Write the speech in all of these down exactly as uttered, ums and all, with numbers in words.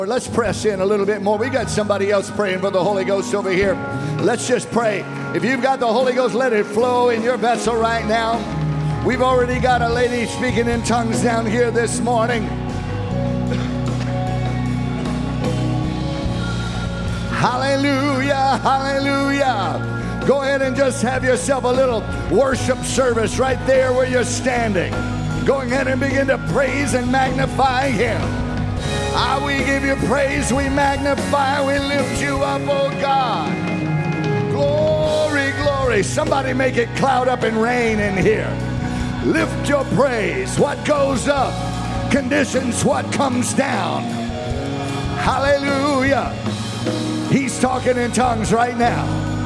Let's press in a little bit more. We got somebody else praying for the Holy Ghost over here. Let's just pray. If you've got the Holy Ghost, let it flow in your vessel right now. We've already got a lady speaking in tongues down here this morning. Hallelujah, hallelujah. Go ahead and just have yourself a little worship service right there where you're standing. Go ahead and begin to praise and magnify Him. Ah, we give you praise, we magnify, we lift you up, oh God. Glory, glory. Somebody make it cloud up and rain in here. Lift your praise. What goes up conditions what comes down. Hallelujah. He's talking in tongues right now.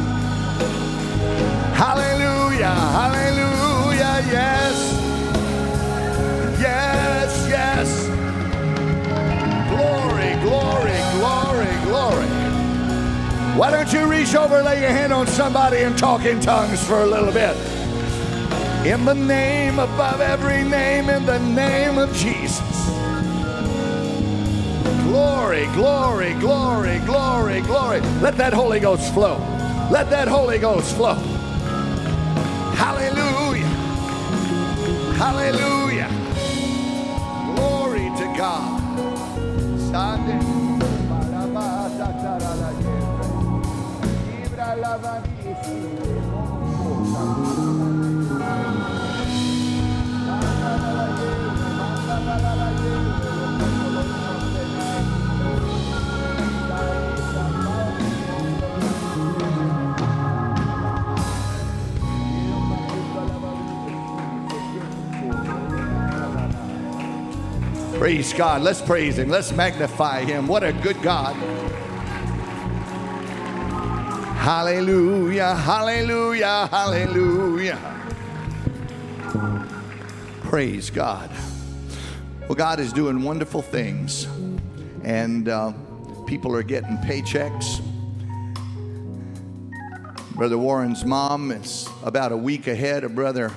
Hallelujah, hallelujah, yes. Yes, yes. Glory, glory, glory, glory. Why don't you reach over, lay your hand on somebody and talk in tongues for a little bit. In the name above every name, in the name of Jesus. Glory, glory, glory, glory, glory. Let that Holy Ghost flow. Let that Holy Ghost flow. Hallelujah. Hallelujah. Glory to God. Praise God. Let's praise Him. Let's magnify Him. What a good God. Hallelujah, hallelujah, hallelujah. Praise God. Well, God is doing wonderful things. And uh, people are getting paychecks. Brother Warren's mom is about a week ahead of Brother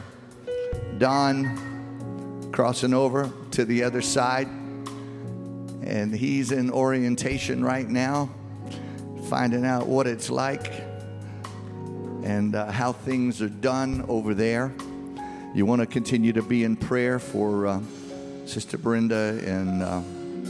Don crossing over to the other side. And he's in orientation right now, finding out what it's like and uh, how things are done over there. You want to continue to be in prayer for uh, Sister Brenda and uh,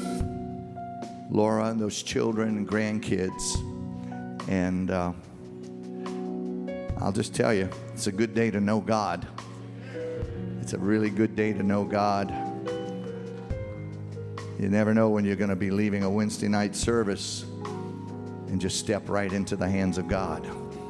Laura and those children and grandkids. And uh, I'll just tell you, it's a good day to know God. It's a really good day to know God. You never know when you're going to be leaving a Wednesday night service and just step right into the hands of God.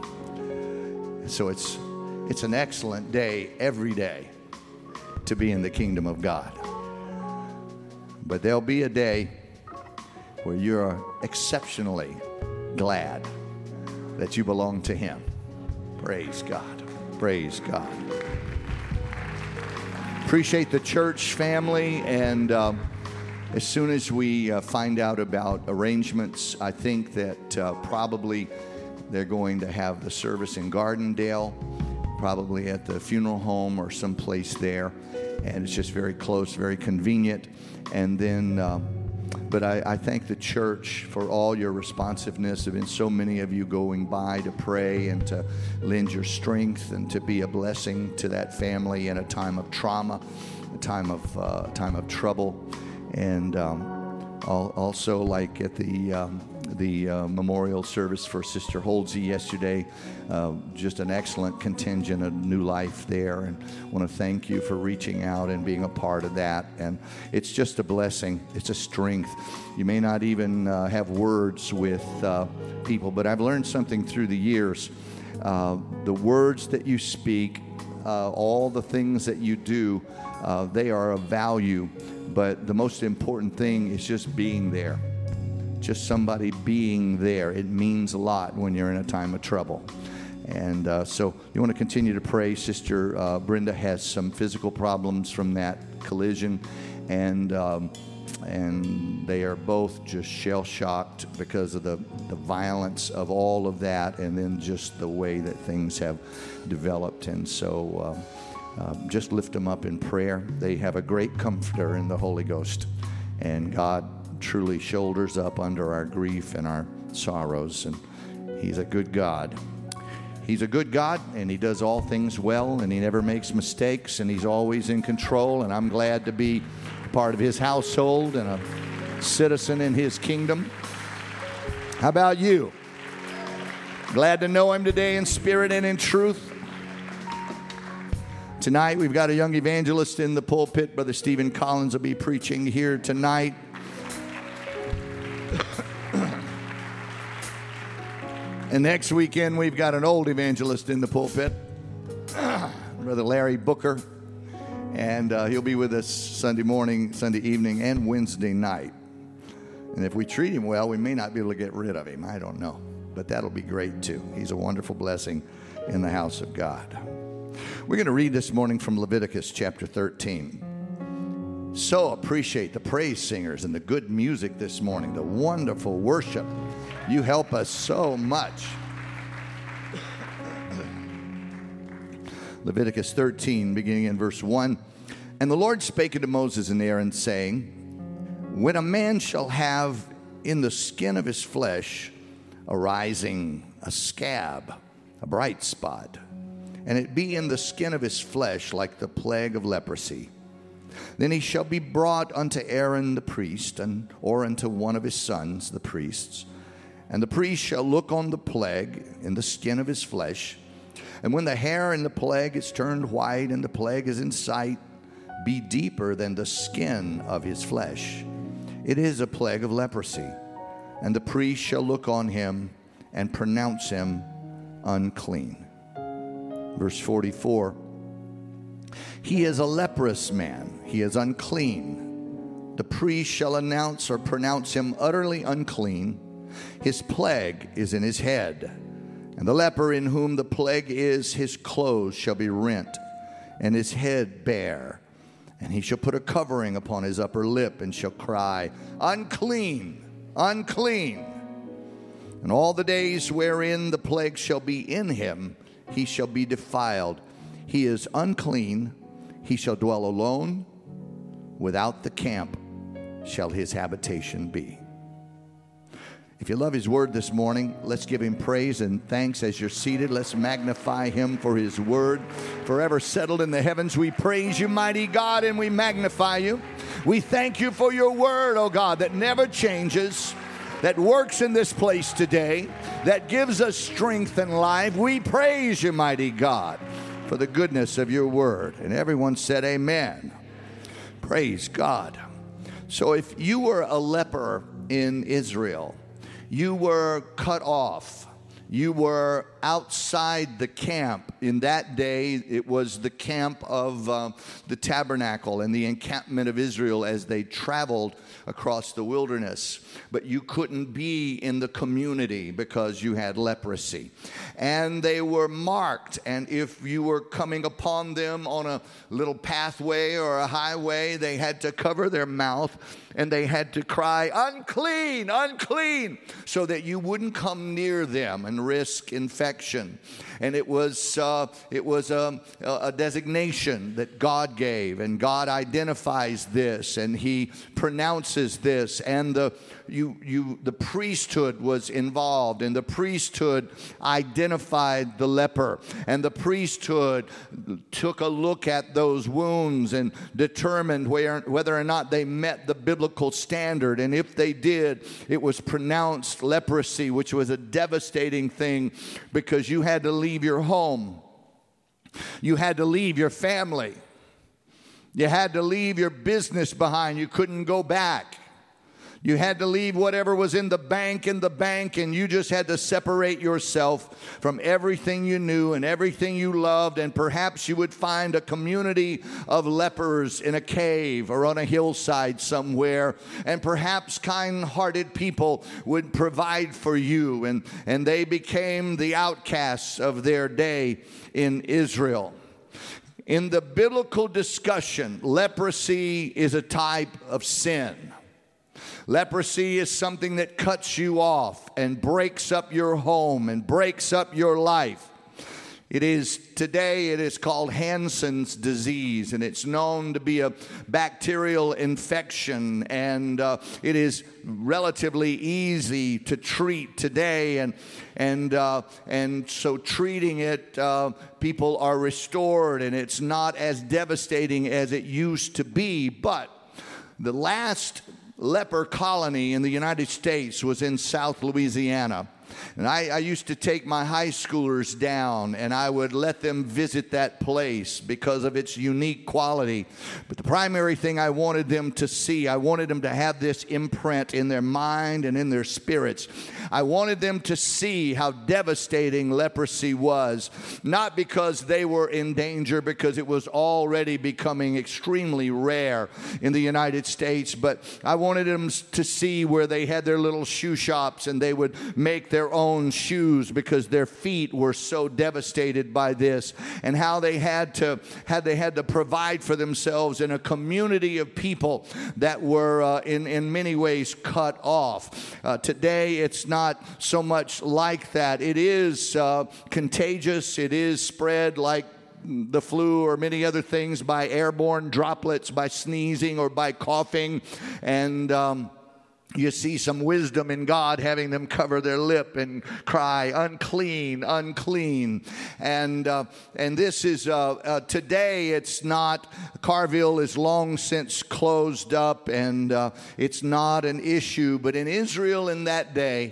So it's it's an excellent day every day to be in the kingdom of God. But there'll be a day where you're exceptionally glad that you belong to Him. Praise God. Praise God. Appreciate the church family, and um, as soon as we uh, find out about arrangements, I think that uh, probably they're going to have the service in Gardendale, probably at the funeral home or someplace there. And it's just very close, very convenient. And then, uh, but I, I thank the church for all your responsiveness. There have been so many of you going by to pray and to lend your strength and to be a blessing to that family in a time of trauma, a time of uh, time of trouble. And um, also, like at the um, the uh, memorial service for Sister Holdsey yesterday, uh, just an excellent contingent of new life there. And I want to thank you for reaching out and being a part of that. And it's just a blessing. It's a strength. You may not even uh, have words with uh, people, but I've learned something through the years. Uh, the words that you speak, uh, all the things that you do, uh, they are of value. But the most important thing is just being there. Just somebody being there. It means a lot when you're in a time of trouble. And uh, so you want to continue to pray. Sister uh, Brenda has some physical problems from that collision. And um, and they are both just shell-shocked because of the, the violence of all of that, and then just the way that things have developed. And so uh, uh, just lift them up in prayer. They have a great comforter in the Holy Ghost. And God truly shoulders up under our grief and our sorrows. And He's a good God. He's a good God, and He does all things well, and He never makes mistakes, and He's always in control. And I'm glad to be part of His household and a citizen in His kingdom. How about you? Glad to know Him today in spirit and in truth. Tonight we've got a young evangelist in the pulpit. Brother Stephen Collins will be preaching here tonight. And next weekend we've got an old evangelist in the pulpit, Brother Larry Booker. And uh, he'll be with us Sunday morning, Sunday evening, and Wednesday night. And if we treat him well, we may not be able to get rid of him. I don't know. But that'll be great too. He's a wonderful blessing in the house of God. We're going to read this morning from Leviticus chapter thirteen. So appreciate the praise singers and the good music this morning, the wonderful worship. You help us so much. Leviticus thirteen, beginning in verse one. And the Lord spake unto Moses and Aaron, saying, when a man shall have in the skin of his flesh arising a scab, a bright spot, and it be in the skin of his flesh like the plague of leprosy, then he shall be brought unto Aaron the priest, and or unto one of his sons, the priests. And the priest shall look on the plague in the skin of his flesh. And when the hair in the plague is turned white, and the plague is in sight, be deeper than the skin of his flesh, it is a plague of leprosy. And the priest shall look on him and pronounce him unclean. Verse forty-four. He is a leprous man. He is unclean. The priest shall announce or pronounce him utterly unclean. His plague is in his head. And the leper in whom the plague is, his clothes shall be rent, and his head bare. And he shall put a covering upon his upper lip, and shall cry, unclean, unclean. And all the days wherein the plague shall be in him, he shall be defiled. He is unclean. He shall dwell alone. Without the camp shall his habitation be. If you love his word this morning, let's give him praise and thanks as you're seated. Let's magnify him for his word. Forever settled in the heavens, we praise you, mighty God, and we magnify you. We thank you for your word, oh God, that never changes, that works in this place today, that gives us strength and life. We praise you, mighty God, for the goodness of your word. And everyone said amen. Praise God. So if you were a leper in Israel, you were cut off. You were outside the camp. In that day, it was the camp of uh, the tabernacle and the encampment of Israel as they traveled across the wilderness. But you couldn't be in the community because you had leprosy. And they were marked. And if you were coming upon them on a little pathway or a highway, they had to cover their mouth and they had to cry, unclean, unclean, so that you wouldn't come near them and risk infection. And it was uh, it was a, a designation that God gave, and God identifies this, and He pronounces this, and the you you the priesthood was involved, and the priesthood identified the leper, and the priesthood took a look at those wounds and determined where, whether or not they met the biblical standard, and if they did, it was pronounced leprosy, which was a devastating thing because you had to leave your home. You had to leave your family. You had to leave your business behind. You couldn't go back. You had to leave whatever was in the bank in the bank, and you just had to separate yourself from everything you knew and everything you loved, and perhaps you would find a community of lepers in a cave or on a hillside somewhere, and perhaps kind-hearted people would provide for you, and, and they became the outcasts of their day in Israel. In the biblical discussion, leprosy is a type of sin. Leprosy is something that cuts you off and breaks up your home and breaks up your life. It is today, it is called Hansen's disease, and it's known to be a bacterial infection, and uh, it is relatively easy to treat today, and and uh, and so treating it, uh, people are restored, and it's not as devastating as it used to be. But the last leper colony in the United States was in South Louisiana. And I, I used to take my high schoolers down, and I would let them visit that place because of its unique quality. But the primary thing I wanted them to see, I wanted them to have this imprint in their mind and in their spirits. I wanted them to see how devastating leprosy was, not because they were in danger, because it was already becoming extremely rare in the United States, but I wanted them to see where they had their little shoe shops and they would make their own shoes because their feet were so devastated by this, and how they had to had they had to provide for themselves in a community of people that were uh, in in many ways cut off. Uh, today it's not so much like that. It is uh, contagious. It is spread like the flu or many other things by airborne droplets, by sneezing or by coughing, and um, you see some wisdom in God having them cover their lip and cry, unclean, unclean. And uh, and this is, uh, uh, today it's not, Carville is long since closed up, and uh, it's not an issue. But in Israel in that day,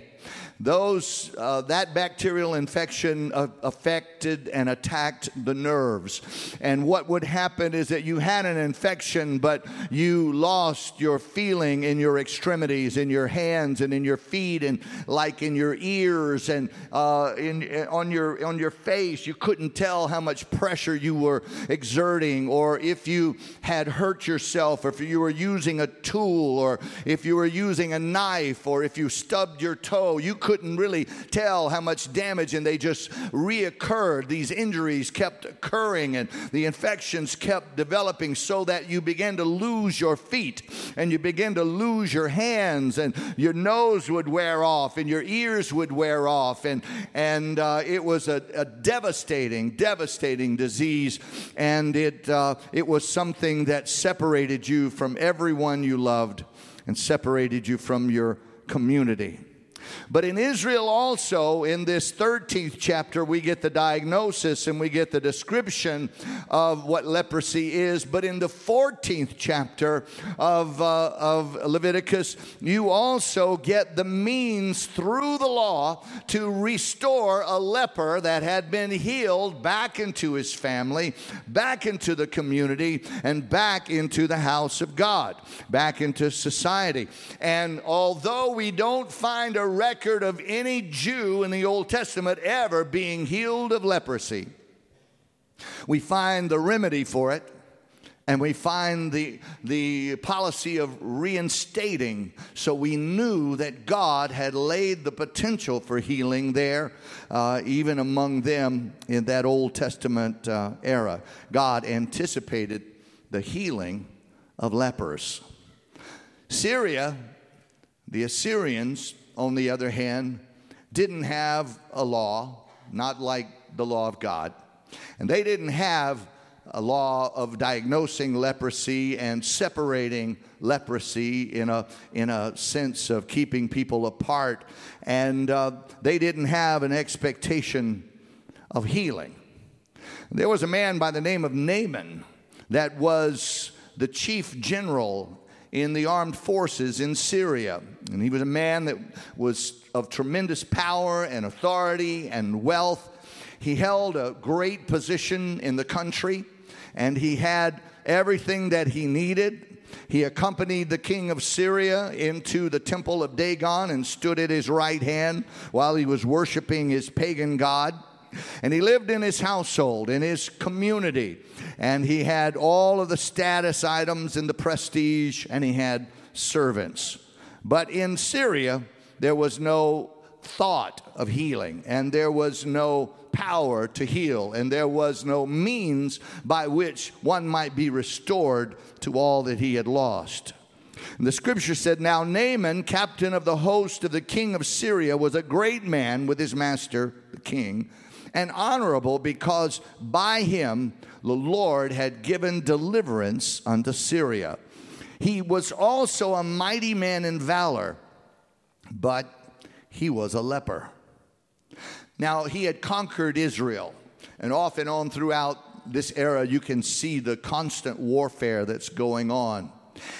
Those uh, that bacterial infection uh, affected and attacked the nerves. And what would happen is that you had an infection, but you lost your feeling in your extremities, in your hands and in your feet, and like in your ears and uh, in, on your on your face. You couldn't tell how much pressure you were exerting, or if you had hurt yourself, or if you were using a tool, or if you were using a knife, or if you stubbed your toe. You couldn't really tell how much damage, and they just reoccurred. These injuries kept occurring, and the infections kept developing, so that you began to lose your feet, and you began to lose your hands, and your nose would wear off, and your ears would wear off, and and uh, it was a, a devastating, devastating disease, and it uh, it was something that separated you from everyone you loved, and separated you from your community. But in Israel also, in this thirteenth chapter, we get the diagnosis and we get the description of what leprosy is. But in the fourteenth chapter of, uh, of Leviticus, you also get the means through the law to restore a leper that had been healed back into his family, back into the community, and back into the house of God, back into society. And although we don't find a record of any Jew in the Old Testament ever being healed of leprosy, we find the remedy for it, and we find the, the policy of reinstating. So we knew that God had laid the potential for healing there, uh, even among them in that Old Testament uh, era. God anticipated the healing of lepers. Syria, the Assyrians, on the other hand, didn't have a law, not like the law of God. And they didn't have a law of diagnosing leprosy and separating leprosy in a, in a sense of keeping people apart. And uh, they didn't have an expectation of healing. There was a man by the name of Naaman that was the chief general in the armed forces in Syria. And he was a man that was of tremendous power and authority and wealth. He held a great position in the country, and he had everything that he needed. He accompanied the king of Syria into the temple of Dagon and stood at his right hand while he was worshiping his pagan god. And he lived in his household, in his community, and he had all of the status items and the prestige, and he had servants. But in Syria, there was no thought of healing, and there was no power to heal, and there was no means by which one might be restored to all that he had lost. And the scripture said, "Now Naaman, captain of the host of the king of Syria, was a great man with his master, the king, and honorable, because by him the Lord had given deliverance unto Syria. He was also a mighty man in valor, but he was a leper. Now, he had conquered Israel, and off and on throughout this era, you can see the constant warfare that's going on.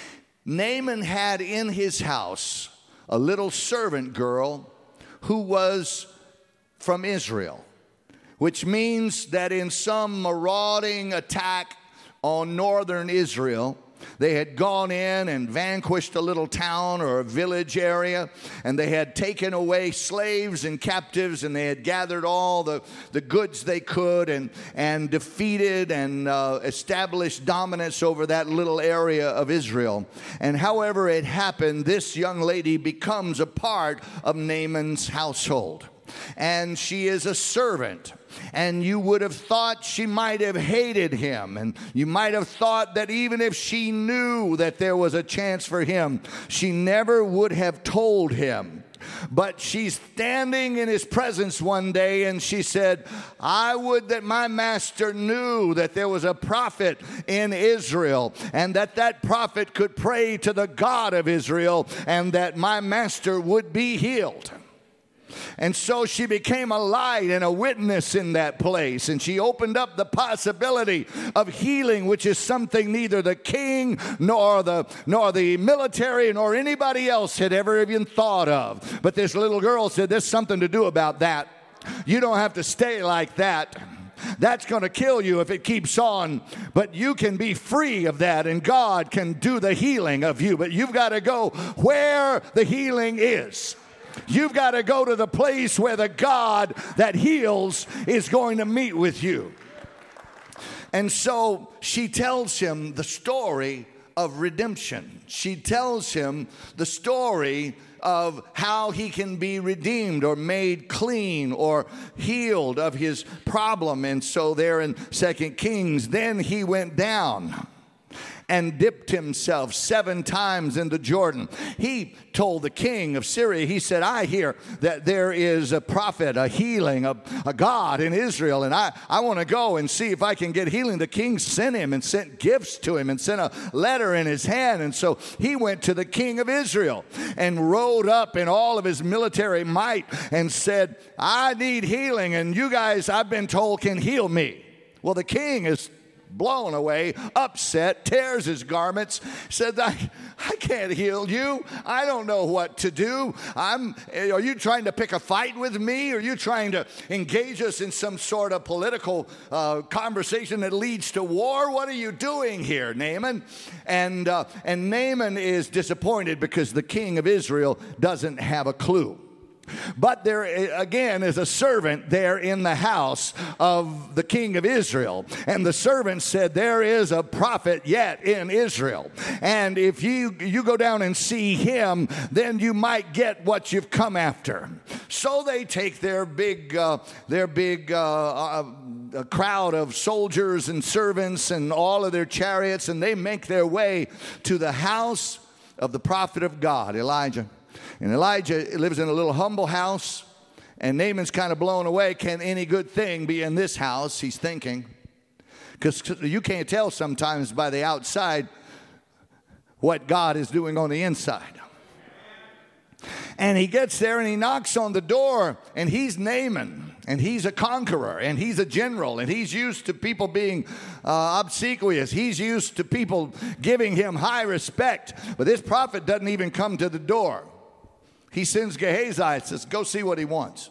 Naaman had in his house a little servant girl who was from Israel, which means that in some marauding attack on northern Israel, they had gone in and vanquished a little town or a village area, and they had taken away slaves and captives, and they had gathered all the, the goods they could and, and defeated and uh, established dominance over that little area of Israel. And however it happened, this young lady becomes a part of Naaman's household. And she is a servant. And you would have thought she might have hated him. And you might have thought that even if she knew that there was a chance for him, she never would have told him. But she's standing in his presence one day, and she said, I would that my master knew that there was a prophet in Israel, and that that prophet could pray to the God of Israel, and that my master would be healed. And so she became a light and a witness in that place. And she opened up the possibility of healing, which is something neither the king nor the, nor the military nor anybody else had ever even thought of. But this little girl said, there's something to do about that. You don't have to stay like that. That's going to kill you if it keeps on. But you can be free of that, and God can do the healing of you. But you've got to go where the healing is. You've got to go to the place where the God that heals is going to meet with you. And so she tells him the story of redemption. She tells him the story of how he can be redeemed or made clean or healed of his problem. And so there in Second Kings, then he went down and dipped himself seven times in the Jordan. He told the king of Syria, he said, I hear that there is a prophet, a healing, a, a God in Israel, and I, I want to go and see if I can get healing. The king sent him and sent gifts to him and sent a letter in his hand. And so he went to the king of Israel and rode up in all of his military might and said, I need healing, and you guys, I've been told, can heal me. Well, the king is blown away, upset, tears his garments, said, I, I can't heal you. I don't know what to do. I'm, are you trying to pick a fight with me? Are you trying to engage us in some sort of political uh, conversation that leads to war? What are you doing here, Naaman? And, uh, and Naaman is disappointed because the king of Israel doesn't have a clue. But there, again, is a servant there in the house of the king of Israel. And the servant said, there is a prophet yet in Israel. And if you, you go down and see him, then you might get what you've come after. So they take their big, uh, their big uh, uh, a crowd of soldiers and servants and all of their chariots, and they make their way to the house of the prophet of God, Elijah. And Elijah lives in a little humble house, and Naaman's kind of blown away. Can any good thing be in this house? He's thinking. Because you can't tell sometimes by the outside what God is doing on the inside. And he gets there and he knocks on the door, and he's Naaman, and he's a conqueror, and he's a general, and he's used to people being uh, obsequious. He's used to people giving him high respect. But this prophet doesn't even come to the door. He sends Gehazi and says, go see what he wants.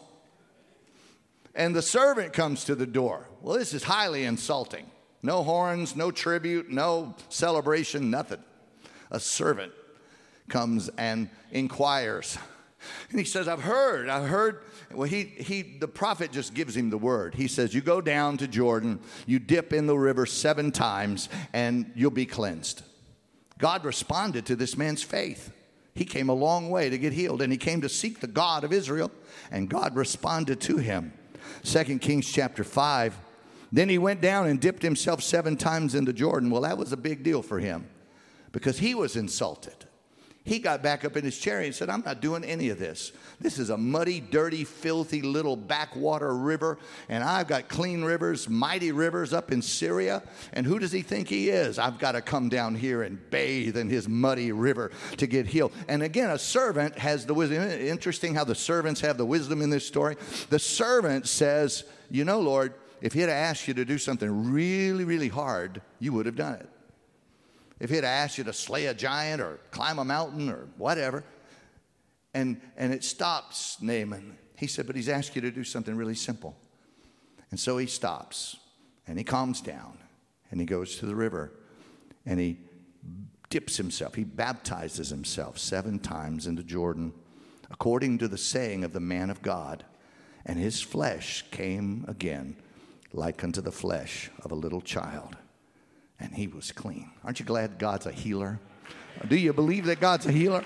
And the servant comes to the door. Well, this is highly insulting. No horns, no tribute, no celebration, nothing. A servant comes and inquires. And he says, I've heard, I've heard. Well, he, he, the prophet just gives him the word. He says, you go down to Jordan, you dip in the river seven times, and you'll be cleansed. God responded to this man's faith. He came a long way to get healed, and he came to seek the God of Israel, and God responded to him. Second Kings chapter five. Then he went down and dipped himself seven times into Jordan. Well, that was a big deal for him because he was insulted. He got back up in his chariot and said, I'm not doing any of this. This is a muddy, dirty, filthy little backwater river, and I've got clean rivers, mighty rivers up in Syria. And who does he think he is? I've got to come down here and bathe in his muddy river to get healed. And again, a servant has the wisdom. Isn't it interesting how the servants have the wisdom in this story? The servant says, you know, Lord, if he had asked you to do something really, really hard, you would have done it. If he had asked you to slay a giant or climb a mountain or whatever, and, and it stops Naaman. He said, but he's asked you to do something really simple. And so he stops, and he calms down, and he goes to the river, and he dips himself. He baptizes himself seven times into Jordan, according to the saying of the man of God. And his flesh came again like unto the flesh of a little child. And he was clean. Aren't you glad God's a healer? Do you believe that God's a healer?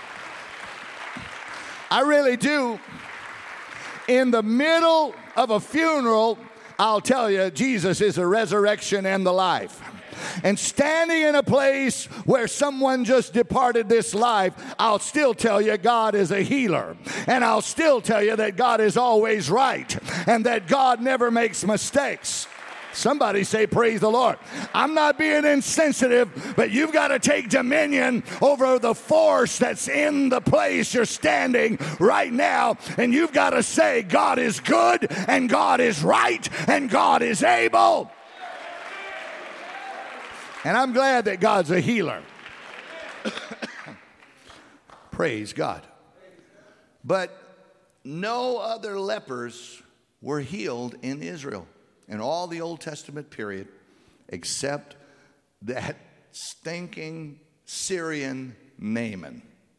I really do. In the middle of a funeral, I'll tell you, Jesus is the resurrection and the life. And standing in a place where someone just departed this life, I'll still tell you God is a healer. And I'll still tell you that God is always right and that God never makes mistakes. Somebody say, praise the Lord. I'm not being insensitive, but you've got to take dominion over the force that's in the place you're standing right now. And you've got to say, God is good, and God is right, and God is able. And I'm glad that God's a healer. Praise God. But no other lepers were healed in Israel in all the Old Testament period, except that stinking Syrian Naaman.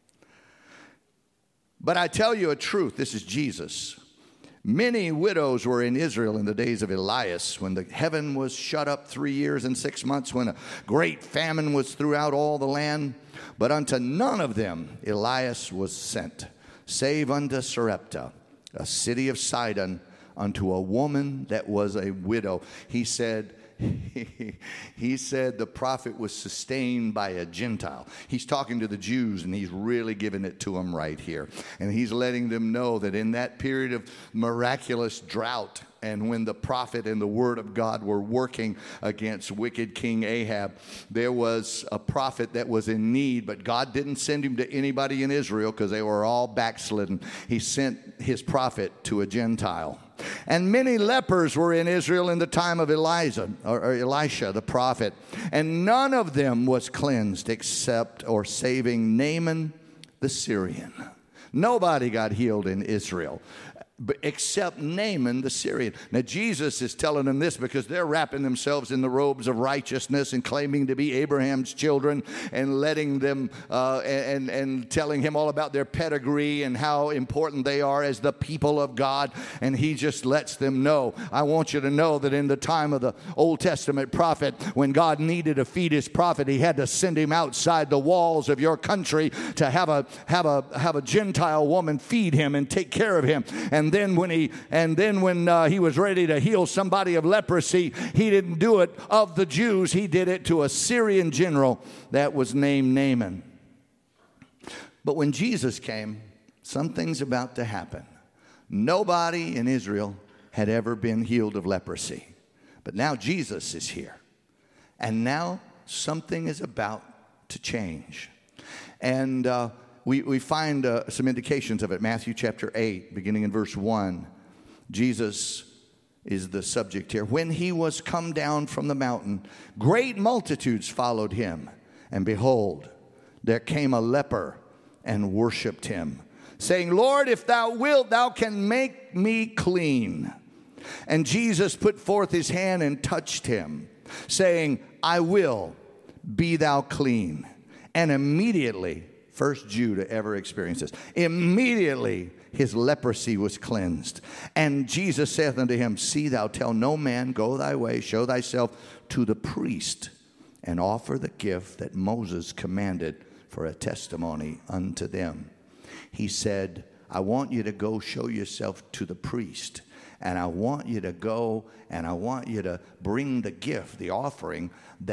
But I tell you a truth, this is Jesus. Many widows were in Israel in the days of Elias, when the heaven was shut up three years and six months, when a great famine was throughout all the land. But unto none of them Elias was sent, save unto Sarepta, a city of Sidon, unto a woman that was a widow. He said, he, he said the prophet was sustained by a Gentile. He's talking to the Jews, and he's really giving it to them right here. And he's letting them know that in that period of miraculous drought, and when the prophet and the word of God were working against wicked King Ahab, there was a prophet that was in need, but God didn't send him to anybody in Israel because they were all backslidden. He sent his prophet to a Gentile. And many lepers were in Israel in the time of Elijah, or Elisha, the prophet, and none of them was cleansed except or saving Naaman the Syrian. Nobody got healed in Israel except Naaman the Syrian. Now, Jesus is telling them this because they're wrapping themselves in the robes of righteousness and claiming to be Abraham's children, and letting them uh, and, and telling him all about their pedigree and how important they are as the people of God. And he just lets them know, I want you to know that in the time of the Old Testament prophet, when God needed to feed his prophet, he had to send him outside the walls of your country to have a have a have a Gentile woman feed him and take care of him. And then when he and then when uh, he was ready to heal somebody of leprosy, he didn't do it of the Jews. He did it to a Syrian general that was named Naaman. But when Jesus came, something's about to happen. Nobody in Israel had ever been healed of leprosy. But now Jesus is here. And now something is about to change. And uh, we, we find uh, some indications of it. Matthew chapter eight, beginning in verse one. Jesus is the subject here. When he was come down from the mountain, great multitudes followed him. And behold, there came a leper and worshipped him, saying, Lord, if thou wilt, thou can make me clean. And Jesus put forth his hand and touched him, saying, I will, be thou clean. And immediately, first Jew to ever experience this, immediately his leprosy was cleansed. And Jesus saith unto him, see thou tell no man, go thy way, show thyself to the priest, and offer the gift that Moses commanded for a testimony unto them. He said, I want you to go show yourself to the priest. And I want you to go and I want you to bring the gift, the offering that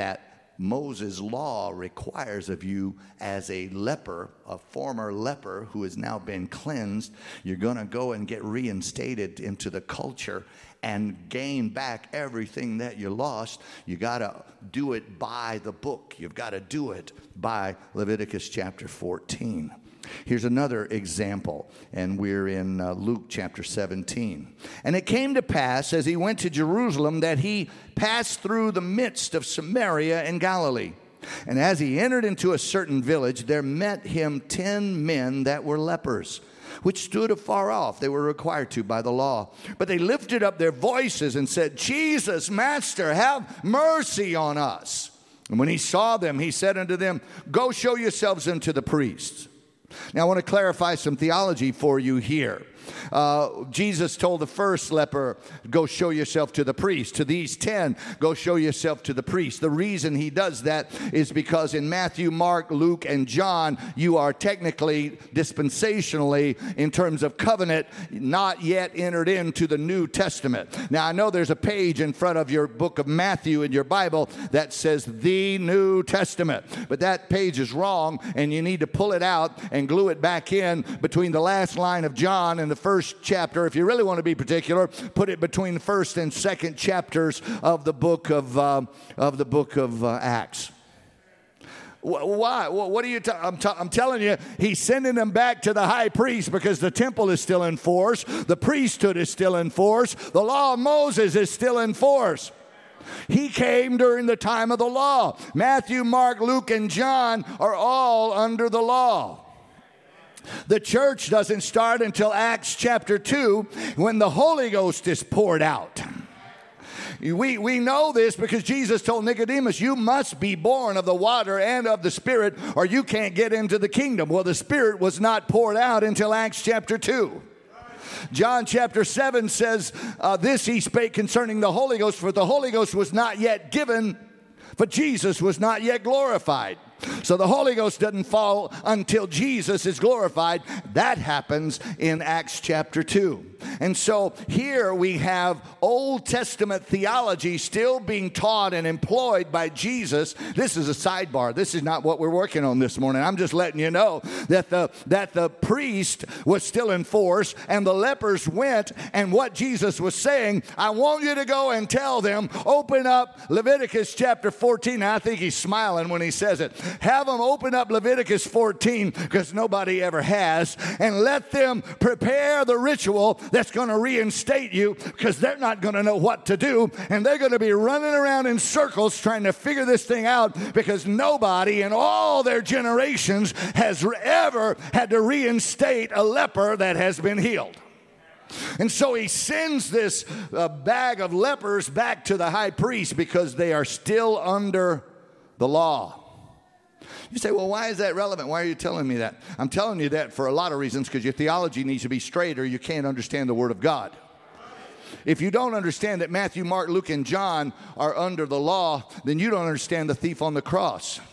Moses' law requires of you as a leper, a former leper who has now been cleansed. You're going to go and get reinstated into the culture and gain back everything that you lost. You got to do it by the book. You've got to do it by Leviticus chapter fourteen. Here's another example, and we're in uh, Luke chapter seventeen. And it came to pass, as he went to Jerusalem, that he passed through the midst of Samaria and Galilee. And as he entered into a certain village, there met him ten men that were lepers, which stood afar off. They were required to by the law. But they lifted up their voices and said, Jesus, Master, have mercy on us. And when he saw them, he said unto them, Go show yourselves unto the priests. Now, I want to clarify some theology for you here. Uh, Jesus told the first leper, go show yourself to the priest. To these ten, go show yourself to the priest. The reason he does that is because in Matthew, Mark, Luke, and John, you are technically, dispensationally, in terms of covenant, not yet entered into the New Testament. Now, I know there's a page in front of your book of Matthew in your Bible that says the New Testament, but that page is wrong, and you need to pull it out and glue it back in between the last line of John and the first chapter. If you really want to be particular, put it between the first and second chapters of the book of uh, of the book of uh, Acts. Why? What are you? T- I'm, t- I'm telling you, he's sending them back to the high priest because the temple is still in force, the priesthood is still in force, the law of Moses is still in force. He came during the time of the law. Matthew, Mark, Luke, and John are all under the law. The church doesn't start until Acts chapter two when the Holy Ghost is poured out. We, we know this because Jesus told Nicodemus, you must be born of the water and of the Spirit or you can't get into the kingdom. Well, the Spirit was not poured out until Acts chapter two. John chapter seven says, uh, this he spake concerning the Holy Ghost, for the Holy Ghost was not yet given, but Jesus was not yet glorified. So the Holy Ghost doesn't fall until Jesus is glorified. That happens in Acts chapter two. And so here we have Old Testament theology still being taught and employed by Jesus. This is a sidebar. This is not what we're working on this morning. I'm just letting you know that the, that the priest was still in force and the lepers went. And what Jesus was saying, I want you to go and tell them, open up Leviticus chapter fourteen. Now, I think he's smiling when he says it. Have them open up Leviticus fourteen because nobody ever has, and let them prepare the ritual that's going to reinstate you because they're not going to know what to do, and they're going to be running around in circles trying to figure this thing out because nobody in all their generations has ever had to reinstate a leper that has been healed. And so he sends this uh, bag of lepers back to the high priest because they are still under the law. You say, well, why is that relevant? Why are you telling me that? I'm telling you that for a lot of reasons, because your theology needs to be straight or you can't understand the Word of God. If you don't understand that Matthew, Mark, Luke, and John are under the law, then you don't understand the thief on the cross.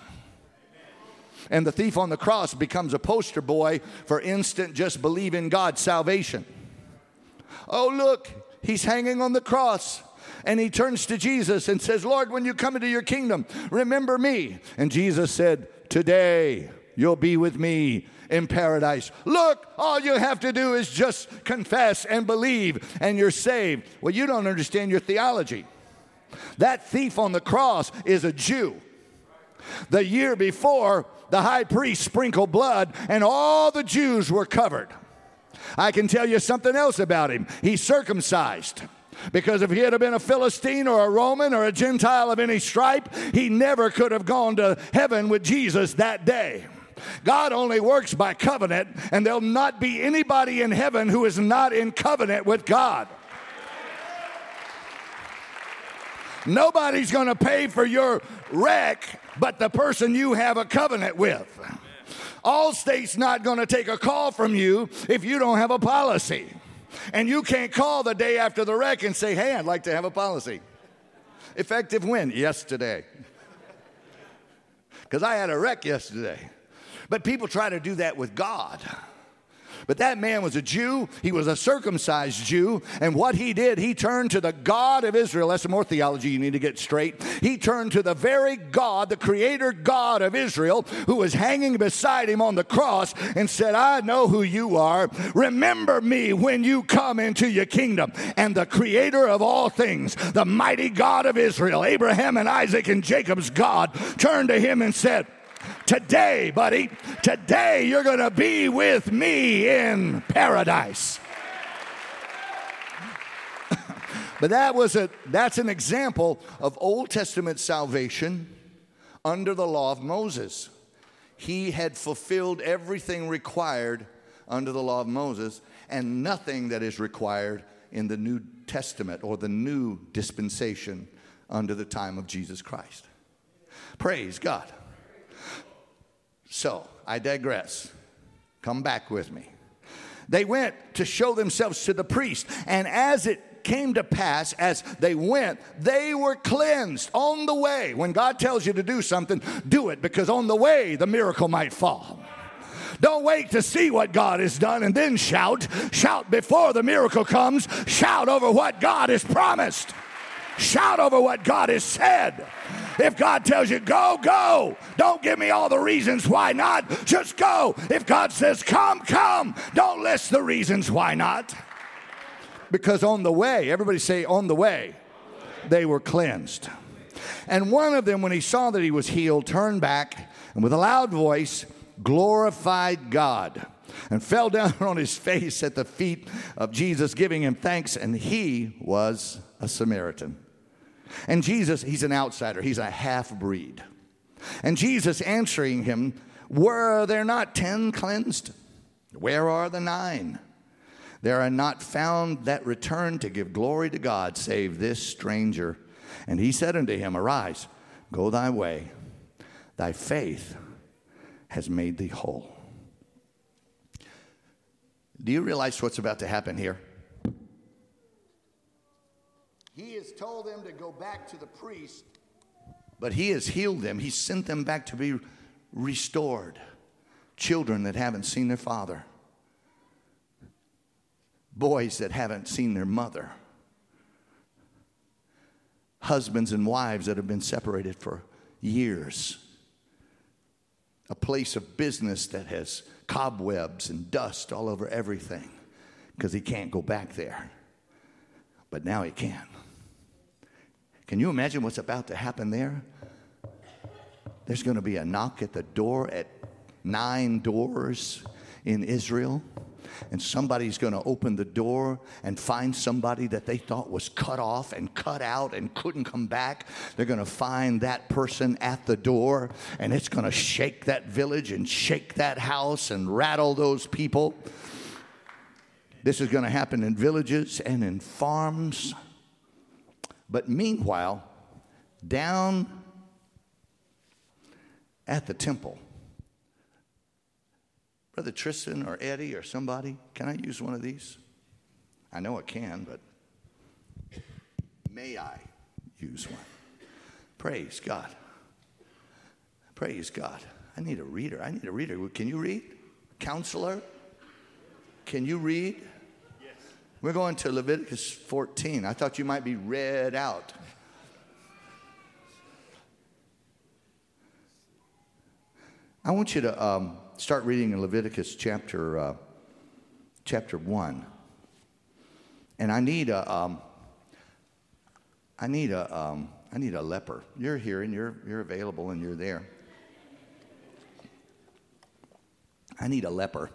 And the thief on the cross becomes a poster boy for instant just believe in God salvation. Oh, look, he's hanging on the cross. And he turns to Jesus and says, Lord, when you come into your kingdom, remember me. And Jesus said, today you'll be with me in paradise. Look, all you have to do is just confess and believe and you're saved. Well, you don't understand your theology. That thief on the cross is a Jew. The year before, the high priest sprinkled blood and all the Jews were covered. I can tell you something else about him. He's circumcised. Because if he had been a Philistine or a Roman or a Gentile of any stripe, he never could have gone to heaven with Jesus that day. God only works by covenant, and there'll not be anybody in heaven who is not in covenant with God. Nobody's going to pay for your wreck but the person you have a covenant with. Allstate's not going to take a call from you if you don't have a policy. And you can't call the day after the wreck and say, hey, I'd like to have a policy. Effective when? Yesterday. Because I had a wreck yesterday. But people try to do that with God. But that man was a Jew. He was a circumcised Jew. And what he did, he turned to the God of Israel. That's some more theology you need to get straight. He turned to the very God, the creator God of Israel, who was hanging beside him on the cross, and said, I know who you are. Remember me when you come into your kingdom. And the creator of all things, the mighty God of Israel, Abraham and Isaac and Jacob's God, turned to him and said, today, buddy, today you're going to be with me in paradise. But that was a that's an example of Old Testament salvation under the law of Moses. He had fulfilled everything required under the law of Moses, and nothing that is required in the New Testament or the new dispensation under the time of Jesus Christ. Praise God. So, I digress. Come back with me. They went to show themselves to the priest, and as it came to pass, as they went, they were cleansed on the way. When God tells you to do something, do it, because on the way, the miracle might fall. Don't wait to see what God has done and then shout. Shout before the miracle comes. Shout over what God has promised. Shout over what God has said. If God tells you, go, go. Don't give me all the reasons why not. Just go. If God says, come, come. Don't list the reasons why not. Because on the way, everybody say, on the way, they were cleansed. And one of them, when he saw that he was healed, turned back and with a loud voice glorified God and fell down on his face at the feet of Jesus, giving him thanks. And he was a Samaritan. And Jesus, he's an outsider. He's a half-breed. And Jesus answering him, were there not ten cleansed? Where are the nine? There are not found that return to give glory to God, save this stranger. And he said unto him, arise, go thy way. Thy faith has made thee whole. Do you realize what's about to happen here? He has told them to go back to the priest, but he has healed them. He sent them back to be restored. Children that haven't seen their father. Boys that haven't seen their mother. Husbands and wives that have been separated for years. A place of business that has cobwebs and dust all over everything because he can't go back there. But now he can. Can you imagine what's about to happen there? There's going to be a knock at the door at nine doors in Israel. And somebody's going to open the door and find somebody that they thought was cut off and cut out and couldn't come back. They're going to find that person at the door, and it's going to shake that village and shake that house and rattle those people. This is going to happen in villages and in farms. But meanwhile, down at the temple, Brother Tristan or Eddie or somebody, can I use one of these? I know I can, but may I use one? Praise God. Praise God. I need a reader. I need a reader. Can you read? Counselor? Can you read? Yes. We're going to Leviticus fourteen. I thought you might be read out. I want you to um, start reading in Leviticus chapter uh, chapter one, and I need a um, I need a um, I need a leper. You're here and you're you're available and you're there. I need a leper.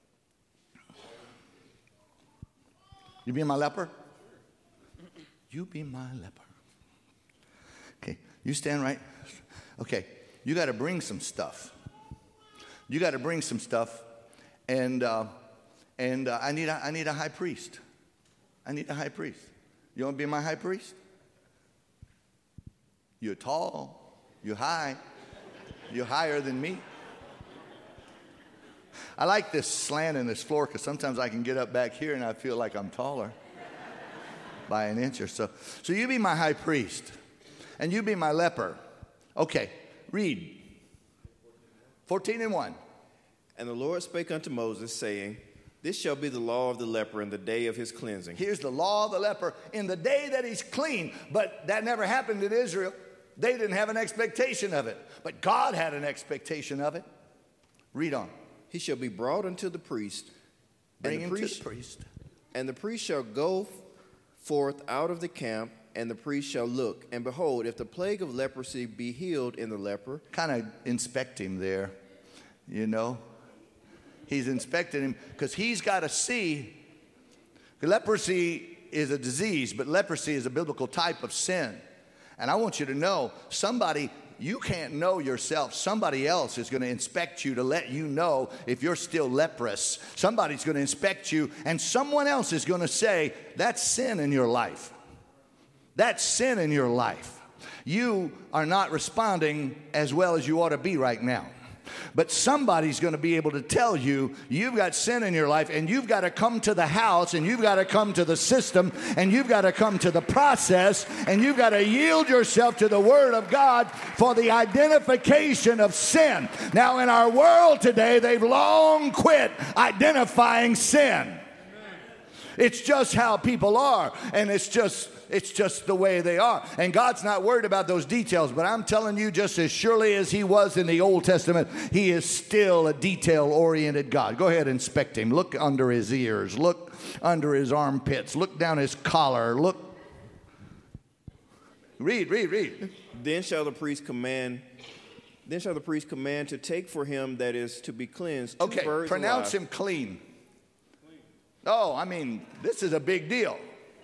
You be my leper? You be my leper. Okay, you stand right. Okay, you got to bring some stuff. You got to bring some stuff, and uh, and uh, I need a, I need a high priest. I need a high priest. You want to be my high priest? You're tall. You're high. You're higher than me. I like this slant in this floor because sometimes I can get up back here and I feel like I'm taller by an inch or so. So you be my high priest, and you be my leper. Okay, read. fourteen and one. And the Lord spake unto Moses, saying, This shall be the law of the leper in the day of his cleansing. Here's the law of the leper in the day that he's clean. But that never happened in Israel. They didn't have an expectation of it. But God had an expectation of it. Read on. He shall be brought unto the priest. Bring and him the priest, to the priest. And the priest shall go forth out of the camp, and the priest shall look. And behold, if the plague of leprosy be healed in the leper. Kind of inspect him there, you know. He's inspecting him because he's got to see. Leprosy is a disease, but leprosy is a biblical type of sin. And I want you to know, somebody, you can't know yourself. Somebody else is going to inspect you to let you know if you're still leprous. Somebody's going to inspect you, and someone else is going to say, that's sin in your life. That's sin in your life. You are not responding as well as you ought to be right now. But somebody's going to be able to tell you you've got sin in your life, and you've got to come to the house, and you've got to come to the system, and you've got to come to the process, and you've got to yield yourself to the Word of God for the identification of sin. Now, in our world today, they've long quit identifying sin. It's just how people are, and it's just it's just the way they are. And God's not worried about those details, but I'm telling you, just as surely as he was in the Old Testament, he is still a detail-oriented God. Go ahead and inspect him. Look under his ears. Look under his armpits. Look down his collar. Look. Read, read, read. Then shall the priest command Then shall the priest command to take for him that is to be cleansed two okay, birds pronounce alive. him clean. Oh, I mean, this is a big deal.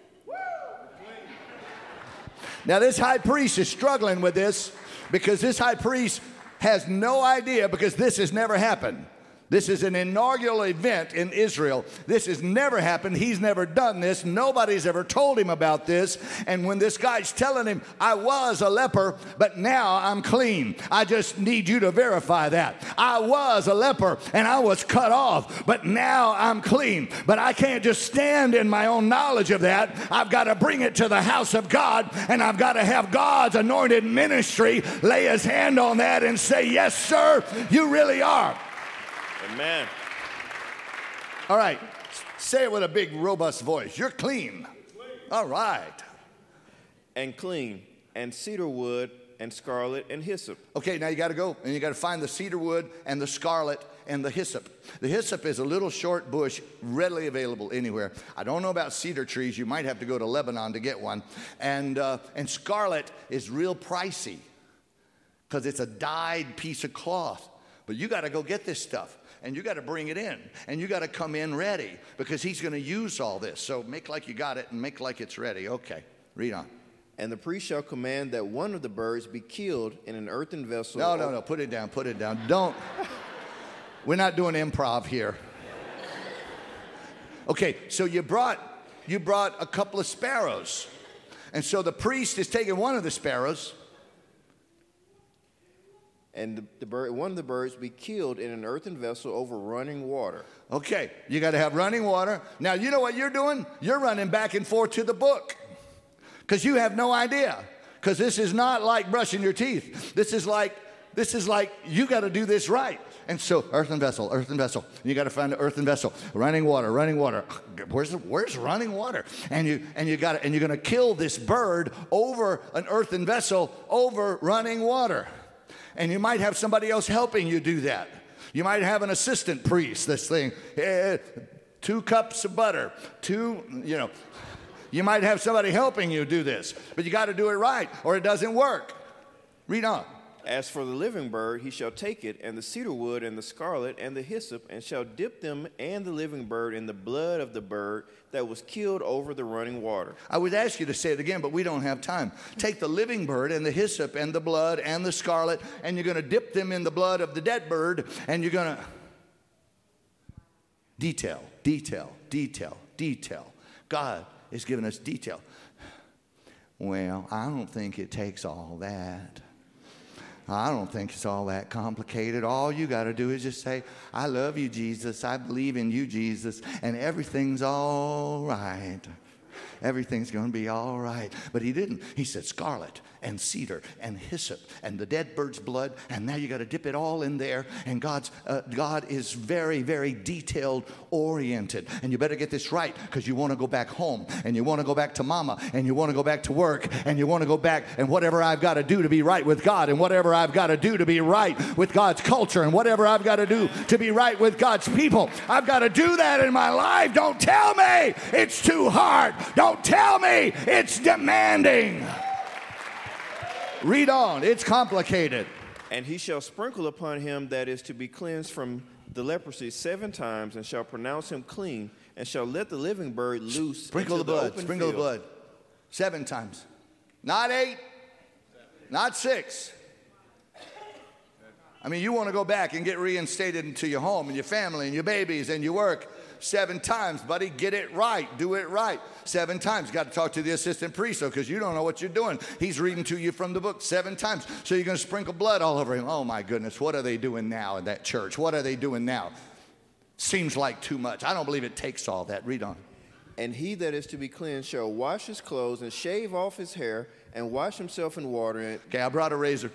Now, this high priest is struggling with this because this high priest has no idea, because this has never happened. This is an inaugural event in Israel. This has never happened. He's never done this. Nobody's ever told him about this. And when this guy's telling him, I was a leper, but now I'm clean. I just need you to verify that. I was a leper and I was cut off, but now I'm clean. But I can't just stand in my own knowledge of that. I've got to bring it to the house of God, and I've got to have God's anointed ministry lay his hand on that and say, yes, sir, you really are. Amen. All right. Say it with a big, robust voice. You're clean. All right. And clean, and cedar wood, and scarlet, and hyssop. Okay, now you got to go, and you got to find the cedar wood and the scarlet and the hyssop. The hyssop is a little short bush readily available anywhere. I don't know about cedar trees. You might have to go to Lebanon to get one. And, uh, and scarlet is real pricey because it's a dyed piece of cloth. But you got to go get this stuff. And you got to bring it in, and you got to come in ready, because he's going to use all this. So make like you got it and make like it's ready. Okay, read on. And the priest shall command that one of the birds be killed in an earthen vessel. No, no, no, put it down, put it down. Don't. We're not doing improv here. Okay, so you brought you brought a couple of sparrows. And so the priest is taking one of the sparrows. And the, the bird, one of the birds be killed in an earthen vessel over running water. Okay, you got to have running water. Now, you know what you're doing? You're running back and forth to the book because you have no idea. Because this is not like brushing your teeth. This is like this is like you got to do this right. And so, earthen vessel, earthen vessel. You got to find an earthen vessel. Running water, running water. Where's the, where's running water? And you and you got and you're going to kill this bird over an earthen vessel over running water. And you might have somebody else helping you do that. You might have an assistant priest, this thing. Eh, two cups of butter, two, you know. You might have somebody helping you do this. But you got to do it right, or it doesn't work. Read on. As for the living bird, he shall take it, and the cedar wood, and the scarlet, and the hyssop, and shall dip them and the living bird in the blood of the bird that was killed over the running water. I would ask you to say it again, but we don't have time. Take the living bird and the hyssop and the blood and the scarlet, and you're going to dip them in the blood of the dead bird, and you're going to detail, detail, detail, detail. God is giving us detail. Well, I don't think it takes all that. I don't think it's all that complicated. All you got to do is just say, I love you, Jesus. I believe in you, Jesus. And everything's all right. Everything's going to be all right. But he didn't. He said scarlet and cedar and hyssop and the dead bird's blood, and now you got to dip it all in there. And God's uh, God is very, very detailed oriented. And you better get this right, because you want to go back home, and you want to go back to mama, and you want to go back to work, and you want to go back, and whatever I've got to do to be right with God, and whatever I've got to do to be right with God's culture, and whatever I've got to do to be right with God's people, I've got to do that in my life. Don't tell me it's too hard. Don't tell me it's demanding. Read on. It's complicated. And he shall sprinkle upon him that is to be cleansed from the leprosy seven times, and shall pronounce him clean, and shall let the living bird loose. Sprinkle the into blood. open Sprinkle the field. blood. Seven times. Not eight. Not six. I mean, you want to go back and get reinstated into your home and your family and your babies and your work. Seven times, buddy. Get it right. Do it right. Seven times. Got to talk to the assistant priest, though, because you don't know what you're doing. He's reading to you from the book seven times. So you're going to sprinkle blood all over him. Oh, my goodness. What are they doing now in that church? What are they doing now? Seems like too much. I don't believe it takes all that. Read on. And he that is to be cleansed shall wash his clothes and shave off his hair and wash himself in water, and Okay, I brought a razor.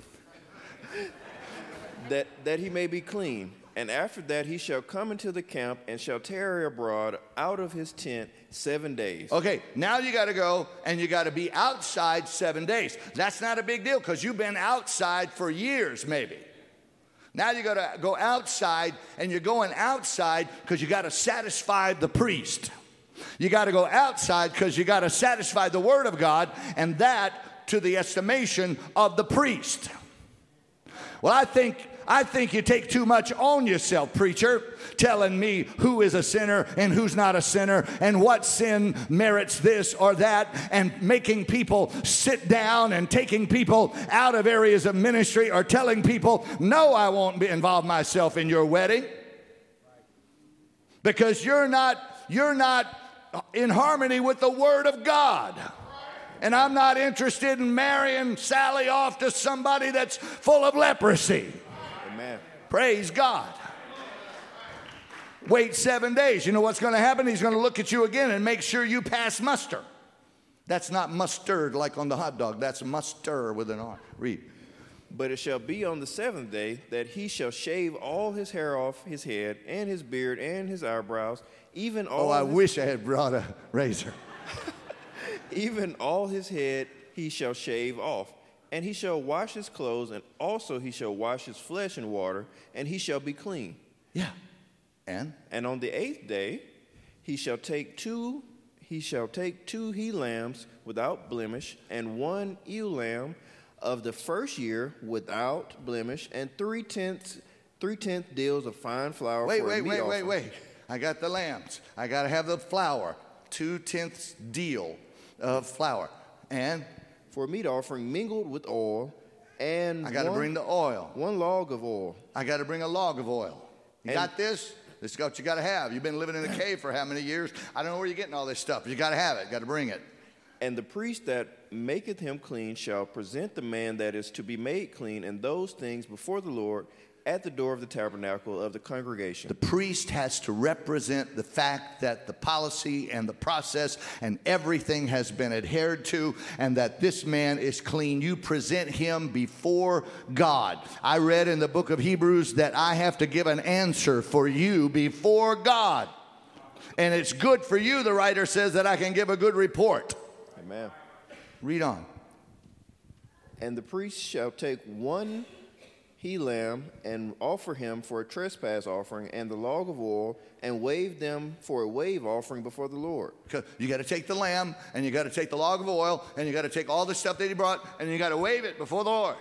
that, that he may be clean. And after that he shall come into the camp, and shall tarry abroad out of his tent seven days. Okay, now you got to go and you got to be outside seven days. That's not a big deal, because you've been outside for years maybe. Now you got to go outside, and you're going outside because you got to satisfy the priest. You got to go outside because you got to satisfy the word of God, and that to the estimation of the priest. Well, I think I think you take too much on yourself, preacher, telling me who is a sinner and who's not a sinner, and what sin merits this or that, and making people sit down and taking people out of areas of ministry, or telling people, no, I won't be involve myself in your wedding, because you're not you're not in harmony with the word of God. And I'm not interested in marrying Sally off to somebody that's full of leprosy. Amen. Praise God. Wait seven days. You know what's going to happen? He's going to look at you again and make sure you pass muster. That's not mustard like on the hot dog. That's muster with an R. Read. But it shall be on the seventh day that he shall shave all his hair off his head, and his beard, and his eyebrows, even all Oh, I his, wish I had brought a razor. even all his head he shall shave off. And he shall wash his clothes, and also he shall wash his flesh in water, and he shall be clean. Yeah. And? And on the eighth day he shall take two he shall take two he lambs without blemish, and one ewe lamb of the first year without blemish, and three tenths three tenth deals of fine flour. Wait, for a wait, meat wait, offering. wait, wait. I got the lambs. I got to have the flour. Two-tenths deal of flour. And? For a meat offering mingled with oil, and I got to one, bring the oil. one log of oil. I got to bring a log of oil. You And- got this? This is what you got to have. You've been living in a cave for how many years? I don't know where you're getting all this stuff, but you got to have it. Got to bring it. And the priest that maketh him clean shall present the man that is to be made clean in those things before the Lord at the door of the tabernacle of the congregation. The priest has to represent the fact that the policy and the process and everything has been adhered to, and that this man is clean. You present him before God. I read in the book of Hebrews that I have to give an answer for you before God. And it's good for you, the writer says, that I can give a good report. Amen. Read on. And the priest shall take one he lamb and offer him for a trespass offering, and the log of oil, and wave them for a wave offering before the Lord. You got to take the lamb, and you got to take the log of oil, and you got to take all the stuff that he brought, and you got to wave it before the Lord.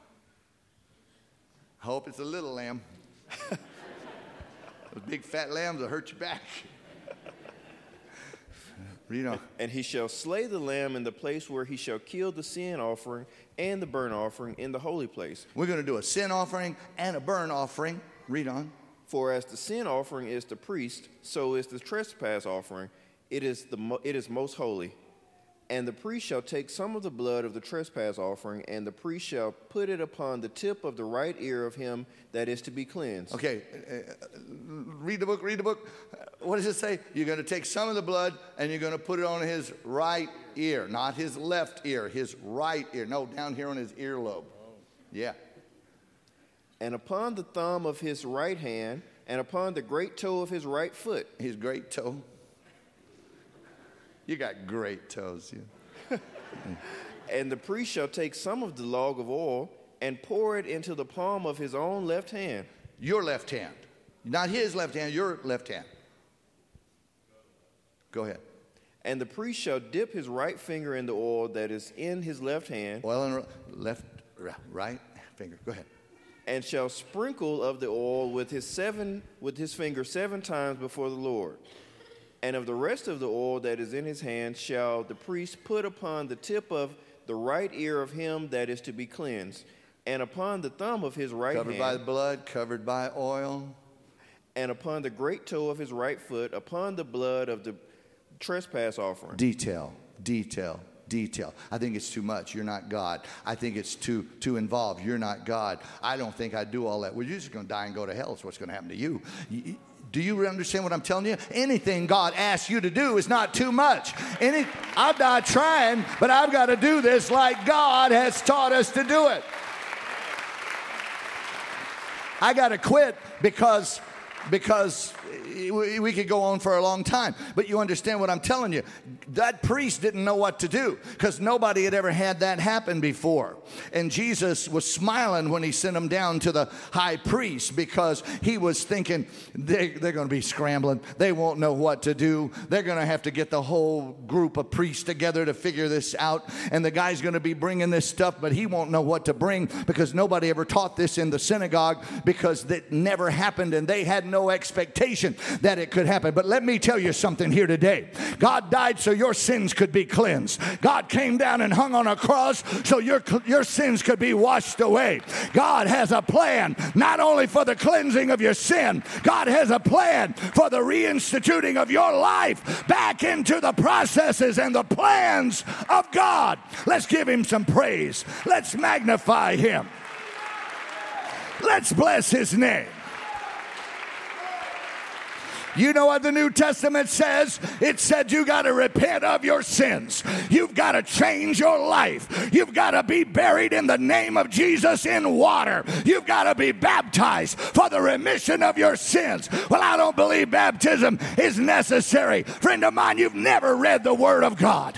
I hope it's a little lamb. Those big fat lambs will hurt your back. Read on. And he shall slay the lamb in the place where he shall kill the sin offering and the burnt offering in the holy place. We're going to do a sin offering and a burnt offering. Read on. For as the sin offering is the priest, so is the trespass offering. It is the mo- it is most holy. And the priest shall take some of the blood of the trespass offering, and the priest shall put it upon the tip of the right ear of him that is to be cleansed. Okay, uh, read the book, read the book. What does it say? You're going to take some of the blood and you're going to put it on his right ear, not his left ear, his right ear. No, down here on his earlobe. Yeah. And upon the thumb of his right hand, and upon the great toe of his right foot. His great toe. You got great toes. Yeah. And the priest shall take some of the log of oil and pour it into the palm of his own left hand. Your left hand. Not his left hand, your left hand. Go ahead. And the priest shall dip his right finger in the oil that is in his left hand. Oil in left, right finger. Go ahead. And shall sprinkle of the oil with his seven with his finger seven times before the Lord. And of the rest of the oil that is in his hand shall the priest put upon the tip of the right ear of him that is to be cleansed, and upon the thumb of his right covered hand. Covered by blood, covered by oil. And upon the great toe of his right foot, upon the blood of the trespass offering. Detail, detail, detail. I think it's too much. You're not God. I think it's too too involved. You're not God. I don't think I'd do all that. Well, you're just going to die and go to hell. That's what's going to happen to you. you Do you understand what I'm telling you? Anything God asks you to do is not too much. Any, I've died trying, but I've got to do this like God has taught us to do it. I got to quit because, because we could go on for a long time. But you understand what I'm telling you. That priest didn't know what to do because nobody had ever had that happen before. And Jesus was smiling when he sent him down to the high priest because he was thinking they, they're going to be scrambling. They won't know what to do. They're going to have to get the whole group of priests together to figure this out. And the guy's going to be bringing this stuff, but he won't know what to bring because nobody ever taught this in the synagogue because it never happened and they had no expectation that it could happen. But let me tell you something here today. God died so your sins could be cleansed. God came down and hung on a cross so your, your sins could be washed away. God has a plan not only for the cleansing of your sin, God has a plan for the reinstituting of your life back into the processes and the plans of God. Let's give him some praise. Let's magnify him. Let's bless his name. You know what the New Testament says? It said you got to repent of your sins. You've got to change your life. You've got to be buried in the name of Jesus in water. You've got to be baptized for the remission of your sins. Well, I don't believe baptism is necessary. Friend of mine, you've never read the Word of God.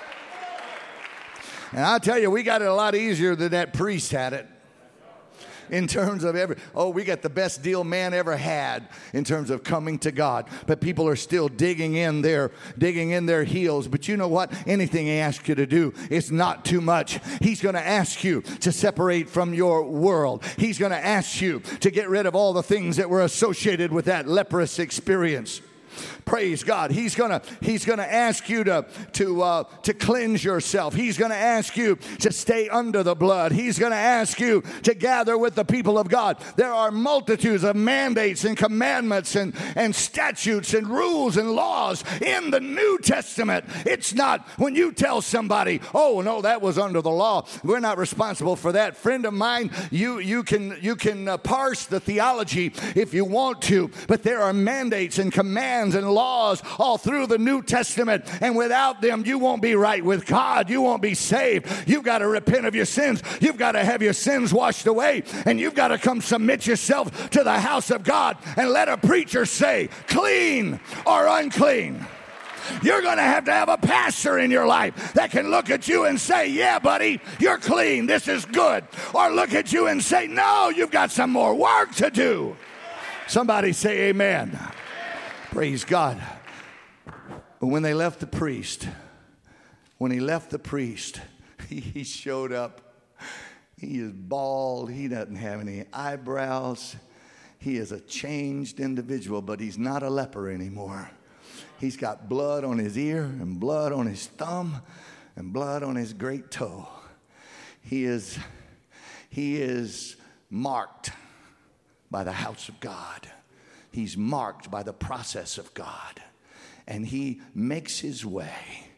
And I'll tell you, we got it a lot easier than that priest had it. In terms of every, oh, we got the best deal man ever had in terms of coming to God. But people are still digging in their, digging in their heels. But you know what? Anything he asks you to do is not too much. He's going to ask you to separate from your world. He's going to ask you to get rid of all the things that were associated with that leprous experience. Praise God. He's gonna He's gonna ask you to to uh, to cleanse yourself. He's gonna ask you to stay under the blood. He's gonna ask you to gather with the people of God. There are multitudes of mandates and commandments and and statutes and rules and laws in the New Testament. It's not when you tell somebody, "Oh no, that was under the law." We're not responsible for that, friend of mine. You you can you can uh, parse the theology if you want to, but there are mandates and commands and laws all through the New Testament, and without them you won't be right with God. You won't be saved. You've got to repent of your sins. You've got to have your sins washed away, and you've got to come submit yourself to the house of God and let a preacher say clean or unclean. You're going to have to have a pastor in your life that can look at you and say, yeah, buddy, you're clean. This is good. Or look at you and say, no, you've got some more work to do. Somebody say amen. Praise God. But when they left the priest, when he left the priest, he, he showed up. He is bald. He doesn't have any eyebrows. He is a changed individual, but he's not a leper anymore. He's got blood on his ear and blood on his thumb and blood on his great toe. He is, he is marked by the house of God. He's marked by the process of God. And he makes his way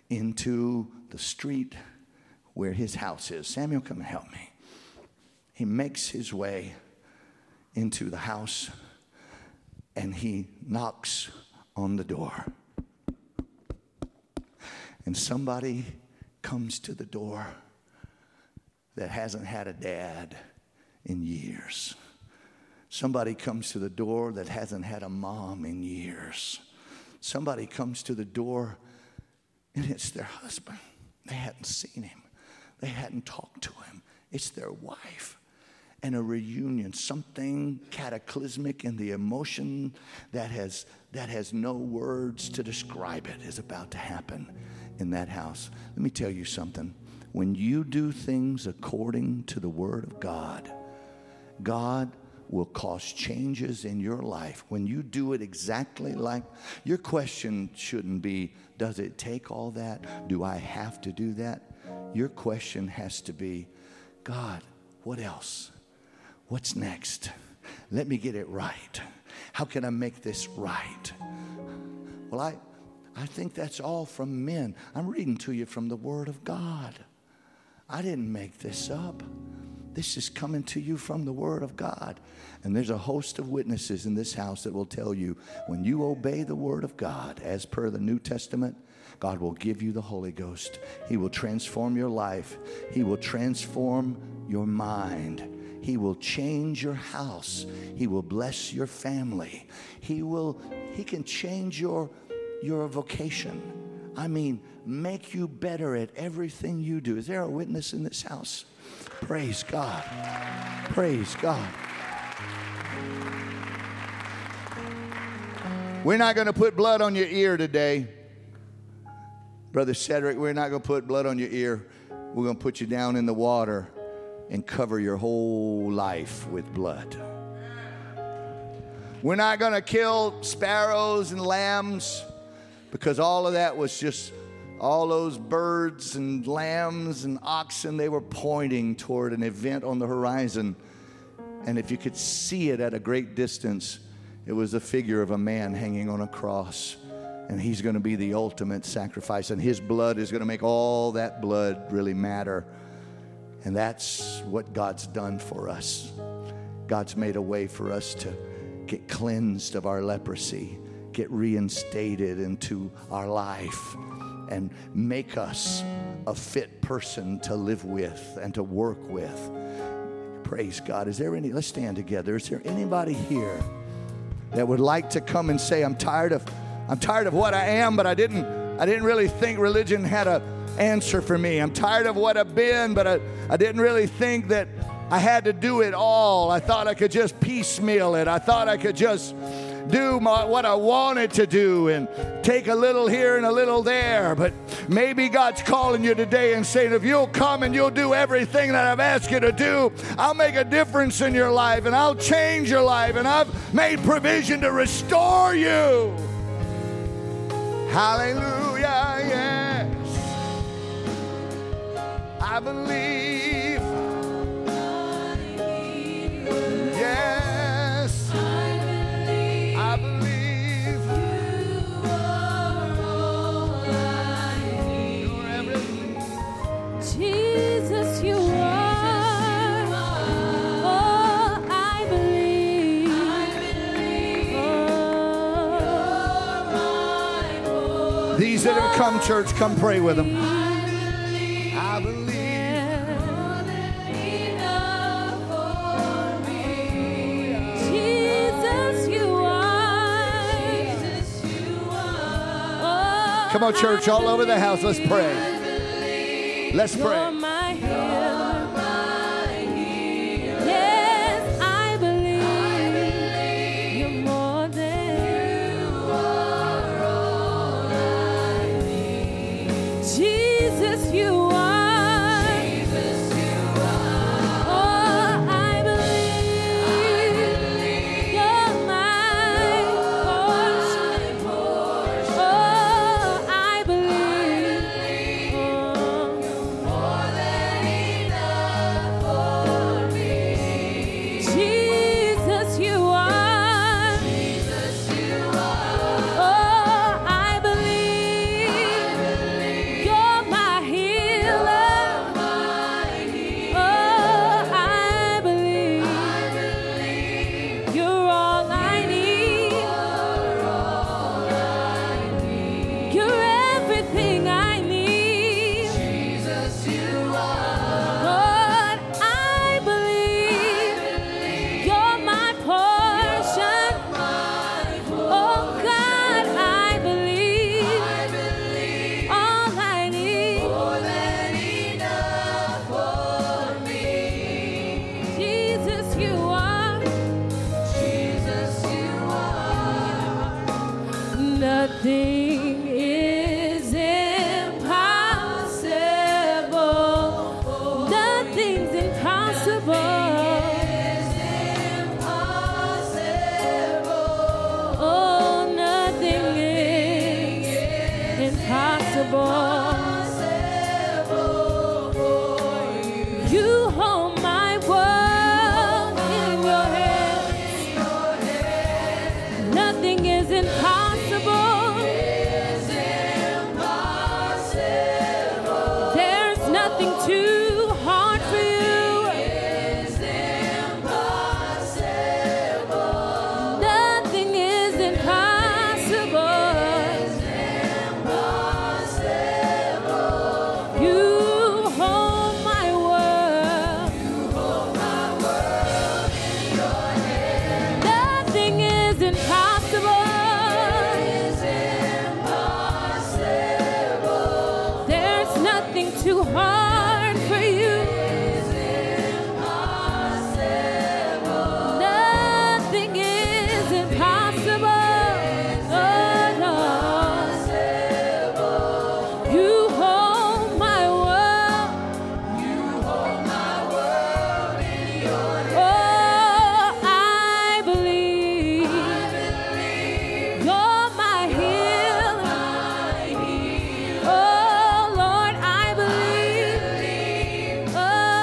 into the street where his house is. Samuel, come and help me. He makes his way into the house and he knocks on the door. And somebody comes to the door that hasn't had a dad in years. Somebody comes to the door that hasn't had a mom in years. Somebody comes to the door and it's their husband. They hadn't seen him. They hadn't talked to him. It's their wife. And a reunion, something cataclysmic in the emotion that has, that has no words to describe it is about to happen in that house. Let me tell you something. When you do things according to the Word of God, God will cause changes in your life. When you do it exactly like, your question shouldn't be, does it take all that? Do I have to do that? Your question has to be, God, what else? What's next? Let me get it right. How can I make this right? Well, I, I think that's all from men. I'm reading to you from the Word of God. I didn't make this up. This is coming to you from the Word of God. And there's a host of witnesses in this house that will tell you when you obey the Word of God, as per the New Testament, God will give you the Holy Ghost. He will transform your life. He will transform your mind. He will change your house. He will bless your family. He will, he can change your, your vocation. I mean, make you better at everything you do. Is there a witness in this house? Praise God. Praise God. We're not going to put blood on your ear today. Brother Cedric, we're not going to put blood on your ear. We're going to put you down in the water and cover your whole life with blood. We're not going to kill sparrows and lambs because all of that was just all those birds and lambs and oxen. They were pointing toward an event on the horizon. And if you could see it at a great distance, it was the figure of a man hanging on a cross. And he's going to be the ultimate sacrifice. And his blood is going to make all that blood really matter. And that's what God's done for us. God's made a way for us to get cleansed of our leprosy, get reinstated into our life, and make us a fit person to live with and to work with. Praise God. Is there any, let's stand together. Is there anybody here that would like to come and say, I'm tired of, I'm tired of what I am, but I didn't, I didn't really think religion had a answer for me. I'm tired of what I've been, but I, I didn't really think that I had to do it all. I thought I could just piecemeal it. I thought I could just do my, what I wanted to do and take a little here and a little there. But maybe God's calling you today and saying, if you'll come and you'll do everything that I've asked you to do, I'll make a difference in your life and I'll change your life and I've made provision to restore you. Hallelujah, yes. I believe. Yes. I believe. You are all I need. You're everything. Jesus, you are. Oh, I believe. Oh. These that have come, church, come pray with them. I believe. Come on, church, all over the house. Let's pray. Let's pray. Yes, I believe you're more than you are all I need. Jesus, you are. Jesus, you are. Oh, I believe you're my portion. Oh, I believe you're more than You're everything I need. Jesus, you are. Lord, I believe, you're my portion. Oh God, I believe, all I need. More than enough for me. Jesus, you are. Jesus, you are. Nothing is impossible. Nothing's impossible. Oh, nothing is impossible. You hold my world in your hands. Nothing is impossible. There's nothing too hard for you. Nothing is impossible. You hold my world. Nothing is impossible. There's nothing too hard for you. Nothing is impossible. Oh, no. You hold my world. Oh, I believe. You're my healer. Oh, Lord, I believe.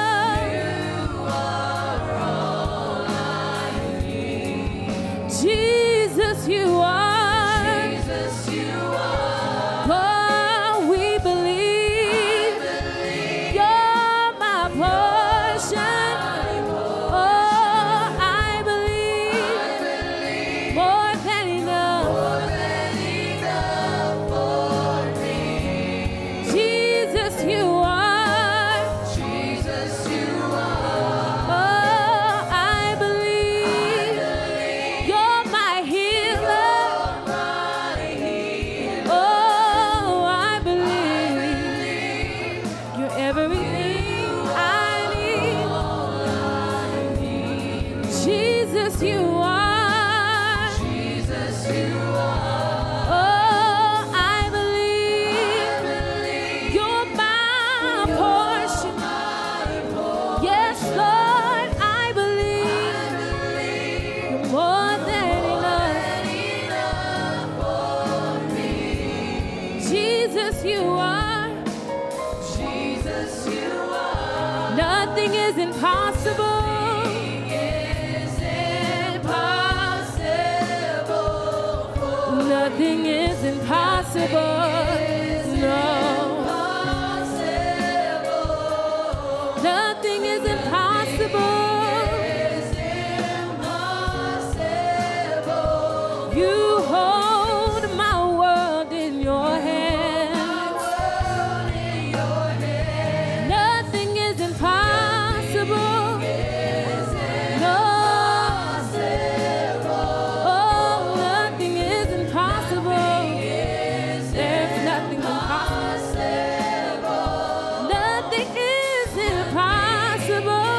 Oh, Jesus, you are. Oh, we believe. You're my portion. Oh, I believe. More than enough. Jesus, you are. Oh, I believe. You're my healer. Oh, I believe. You're everything I need. Jesus, you are. Oh, I believe. You're my portion. Yes, Lord, I believe. You're more than enough. Jesus, you are. Nothing is impossible. Nothing is impossible. No. Nothing is impossible. You hold my world in your hands. Nothing is impossible. No. Oh, nothing is impossible. There's nothing impossible. Nothing is impossible.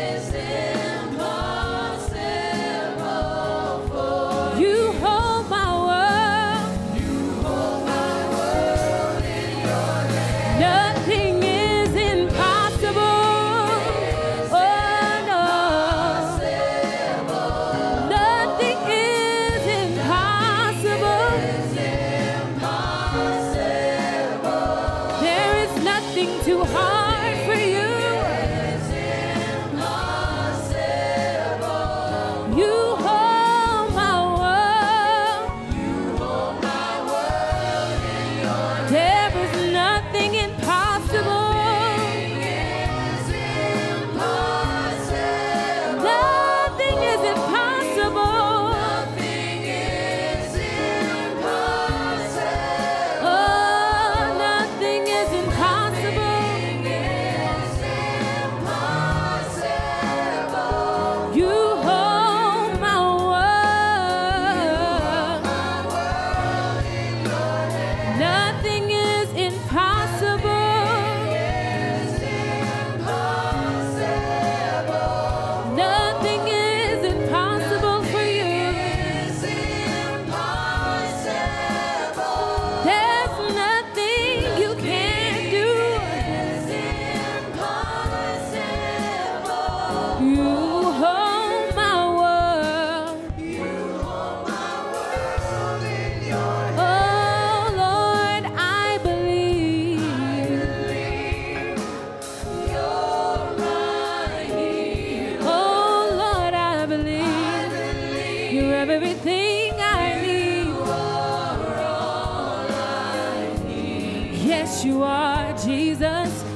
You hold my world. Nothing is impossible. Oh, no. Nothing is impossible. There is nothing too hard for you. You hold my world. There is nothing impossible. Nothing is impossible. Oh, everything I need. Yes, you are, Jesus.